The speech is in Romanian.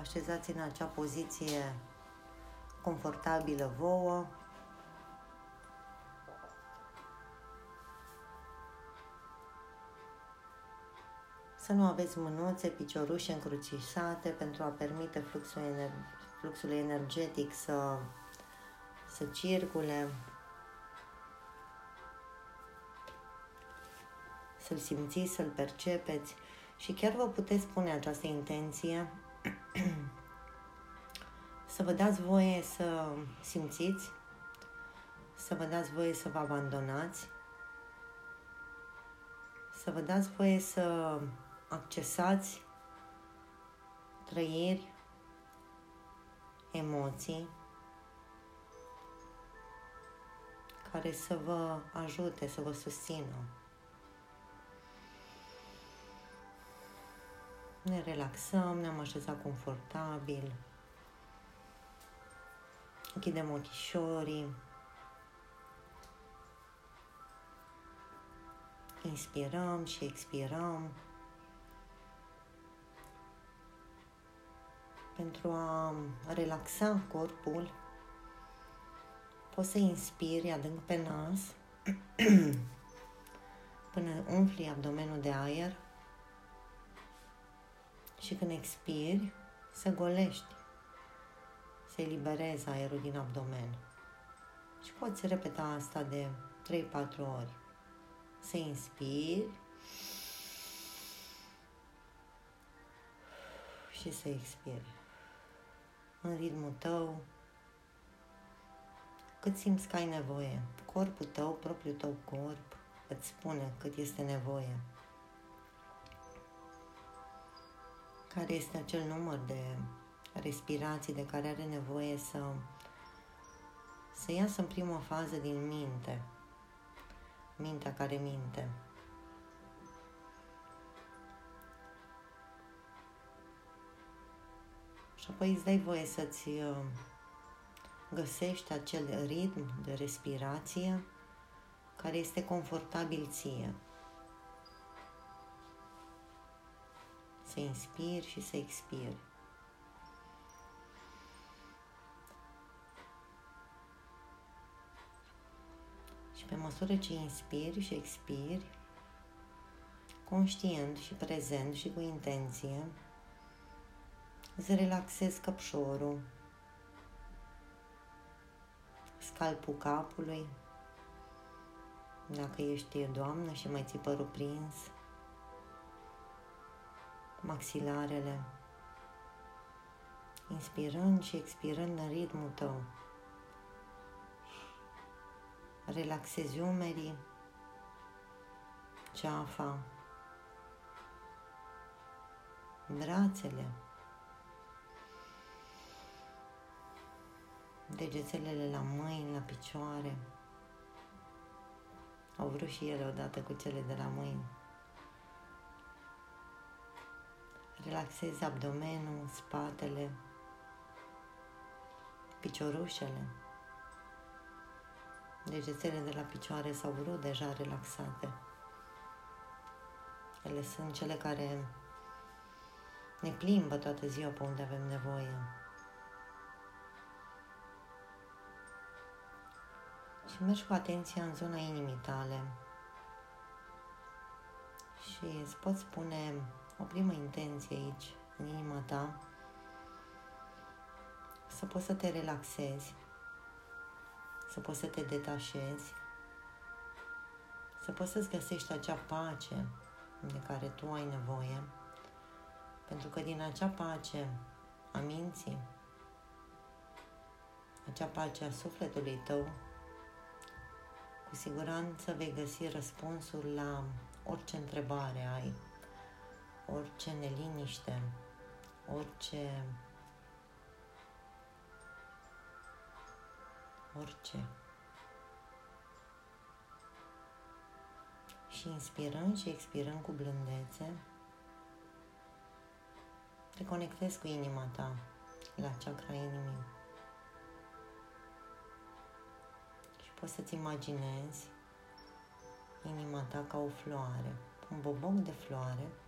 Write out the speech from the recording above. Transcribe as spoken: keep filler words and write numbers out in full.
așezați în acea poziție confortabilă vouă. Să nu aveți mânuțe, piciorușe încrucișate pentru a permite fluxul, ener- fluxul energetic să, să circule, să-l simțiți, să-l percepeți și chiar vă puteți pune această intenție să vă dați voie să simțiți, să vă dați voie să vă abandonați, să vă dați voie să accesați trăiri, emoții care să vă ajute, să vă susțină. Ne relaxăm, ne-am așezat confortabil, închidem ochișorii, inspirăm și expirăm pentru a relaxa corpul. Poți să inspiri adânc pe nas până umfli abdomenul de aer și când expiri să golești, să eliberezi aerul din abdomen. Și poți repeta asta de trei patru ori. Să inspiri și să expiri în ritmul tău, cât simți că ai nevoie. Corpul tău, propriul tău corp, îți spune cât este nevoie. Care este acel număr de respirații de care are nevoie să, să iasă în prima fază din minte. Mintea care minte. Și apoi îți dai voie să-ți găsești acel ritm de respirație care este confortabil ție. Să inspiri și să expiri. Și pe măsură ce inspiri și expiri, conștient și prezent și cu intenție, îți relaxezi căpșorul, scalpul capului, dacă ești doamnă și mai ții părul prins, maxilarele, inspirând și expirând în ritmul tău. Relaxezi umerii, ceafa, brațele, degețelele la mâini, la picioare. Au vrut și ele odată cu cele de la mâini. Relaxezi abdomenul, spatele, piciorușele. Degețele de la picioare s-au vrut deja relaxate. Ele sunt cele care ne plimbă toată ziua pe unde avem nevoie. Și mergi cu atenția în zona inimii tale și îți poți pune o primă intenție aici, în inima ta, să poți să te relaxezi, să poți să te detașezi, să poți să-ți găsești acea pace de care tu ai nevoie, pentru că din acea pace a minții, acea pace a sufletului tău, cu siguranță vei găsi răspunsul la orice întrebare ai, orice neliniște, orice, orice. Și inspirând și expirând cu blândețe, te conectezi cu inima ta, la chakra inimii. Și poți să-ți imaginezi inima ta ca o floare, un boboc de floare